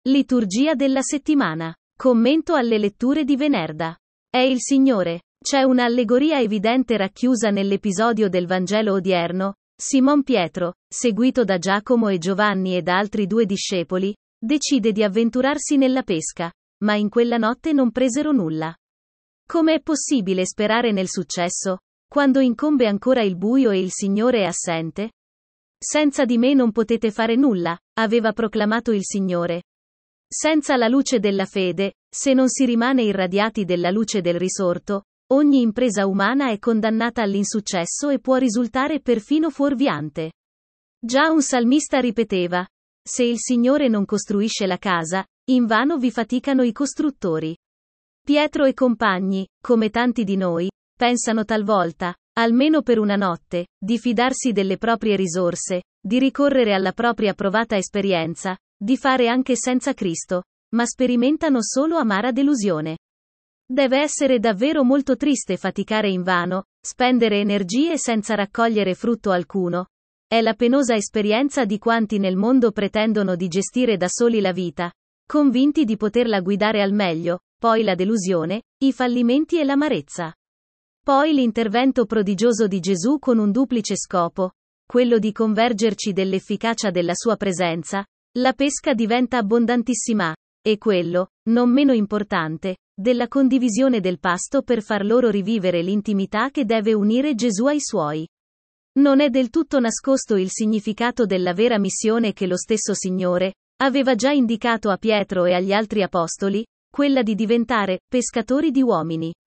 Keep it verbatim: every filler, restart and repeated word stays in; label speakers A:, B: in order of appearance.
A: Liturgia della settimana. Commento alle letture di Venerda. È il Signore. C'è un'allegoria evidente racchiusa nell'episodio del Vangelo odierno. Simon Pietro, seguito da Giacomo e Giovanni e da altri due discepoli, decide di avventurarsi nella pesca, ma in quella notte non presero nulla. Come è possibile sperare nel successo, quando incombe ancora il buio e il Signore è assente? Senza di me non potete fare nulla, aveva proclamato il Signore. Senza la luce della fede, se non si rimane irradiati della luce del risorto, ogni impresa umana è condannata all'insuccesso e può risultare perfino fuorviante. Già un salmista ripeteva: se il Signore non costruisce la casa, invano vi faticano i costruttori. Pietro e compagni, come tanti di noi, pensano talvolta, almeno per una notte, di fidarsi delle proprie risorse, di ricorrere alla propria provata esperienza, di fare anche senza Cristo, ma sperimentano solo amara delusione. Deve essere davvero molto triste faticare invano, spendere energie senza raccogliere frutto alcuno. È la penosa esperienza di quanti nel mondo pretendono di gestire da soli la vita, convinti di poterla guidare al meglio, poi la delusione, i fallimenti e l'amarezza. Poi l'intervento prodigioso di Gesù con un duplice scopo, quello di convergerci dell'efficacia della sua presenza. La pesca diventa abbondantissima, e quello, non meno importante, della condivisione del pasto per far loro rivivere l'intimità che deve unire Gesù ai suoi. Non è del tutto nascosto il significato della vera missione che lo stesso Signore aveva già indicato a Pietro e agli altri apostoli, quella di diventare pescatori di uomini.